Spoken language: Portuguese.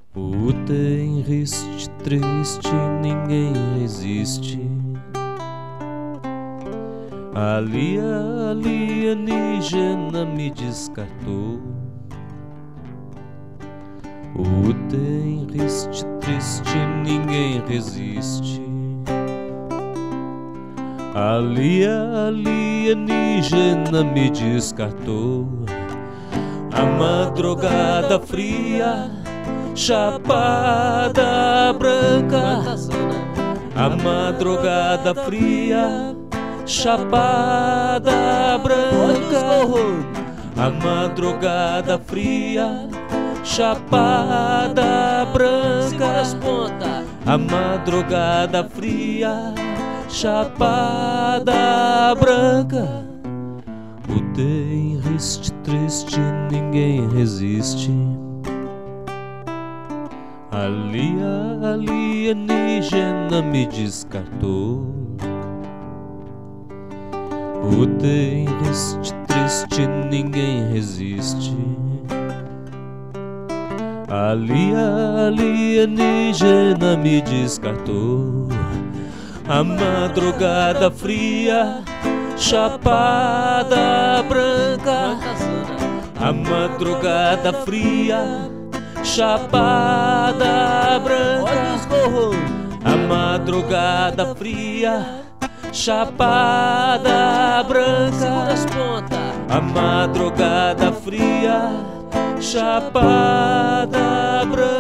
O tenriste triste ninguém resiste. Ali a alienígena me descartou. O tenriste triste ninguém resiste. Ali a alienígena me descartou. A madrugada fria, chapada branca. A madrugada fria, chapada branca. A madrugada fria, chapada branca. A madrugada fria, chapada branca. O tenriste triste ninguém resiste. Ali a alienígena me descartou. O tenriste triste ninguém resiste. Ali a alienígena me descartou. A madrugada fria, chapada branca. A madrugada fria, chapada branca. A madrugada fria, chapada branca. A madrugada fria, chapada branca.